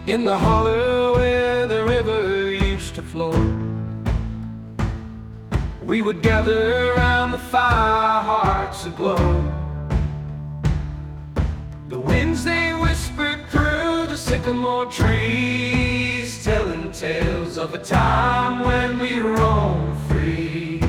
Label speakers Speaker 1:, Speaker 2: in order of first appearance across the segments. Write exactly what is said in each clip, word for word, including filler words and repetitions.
Speaker 1: in the hollow where the river used to flow. We would gather around the fire, hearts aglow. The winds they whispered through the sycamore trees, telling tales of a time when we roamed free.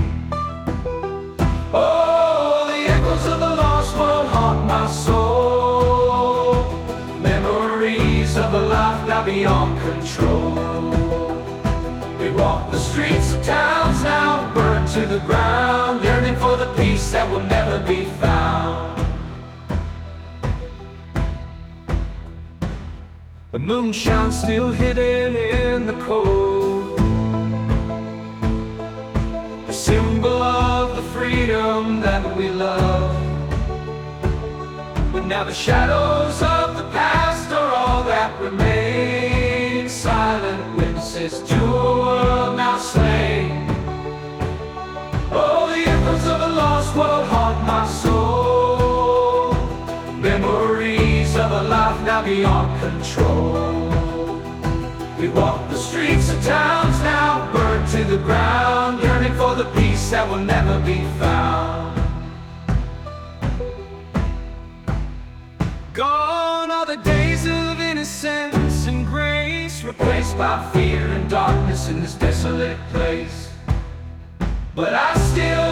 Speaker 1: Oh, the echoes of the lost world haunt my soul, memories of a life now beyond control. We walk the streets of towns now burned to the ground, yearning for the peace that will never be found. The moonshine still hidden in the cold, a symbol of the freedom that we love. But now the shadows of the past are all that remain, silent witnesses to a world now slain. Oh, the echoes of a lost world haunt my soul, memories of a life now beyond control. We walk the streets of towns now burned to the ground, yearning for the peace that will never be found. Gone are the days of innocence and grace, replaced by fear and darkness in this desolate place. But I still